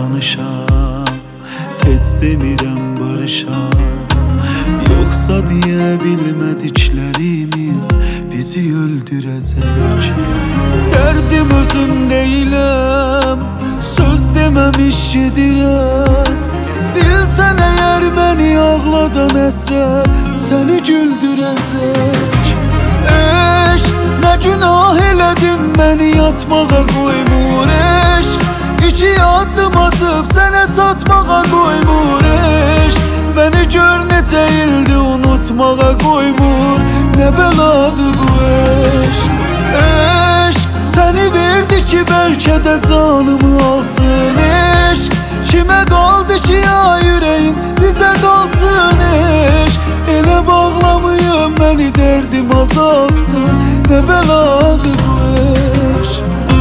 danışam, heç demirəm barışam. Yoxsa deyə bilmədiklərimiz bizi öldürəcək. Dərdim özüm deyiləm, söz deməmiş gedirəm. Bilsən əgər məni ağladan əsrər səni güldürəcək. Eşq, nə günah elədim məni yatmağa qoymur. Eşq, iki addım atıb sənə çatmağa qoymur. Eşq, məni gör necə ildi unutmağa qoymur. Nə bəladır bu eşq. Eşq, səni verdi ki bəlkə də canımı alsın. Eşq, kimə qaldı ki ya ürəyim bizə qalsın. Eşq, elə bağlamayım məni dərdim azalsın. Nə bəladır bu eşq.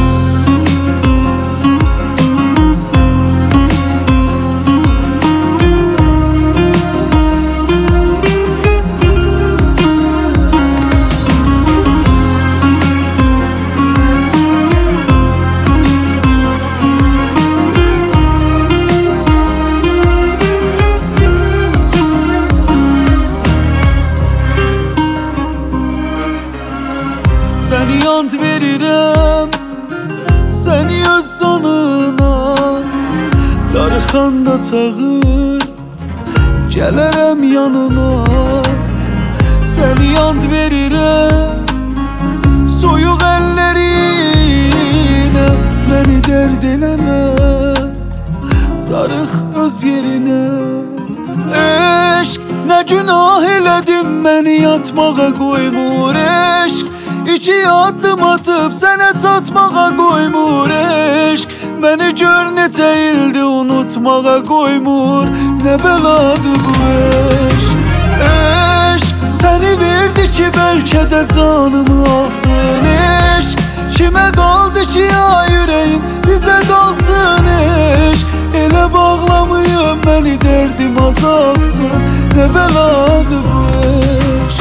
Səni and verirəm, səni öz canına. Darıxanda çağır, gələrəm yanına. Səni and verirəm, soyuq əllərinə. Məni dərd eləmə, darıq öz yerinə. Eşq, nə günah elədim məni yatmağa qoymur. Eşq, İki addım atıb sənə çatmağa qoymur. Eşq, məni gör necə ildi unutmağa qoymur. Nə bəladır bu eşq. Eşq, səni verdi ki bəlkə də canımı alsın. Eşq, kimə qaldı ki ya ürəyim bizə qalsın. Eşq, elə bağlamayım məni dərdim azalsın. Nə bəladır bu eşq.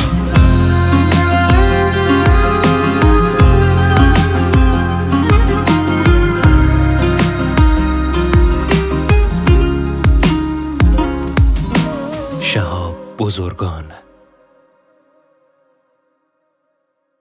شهاب بزرگان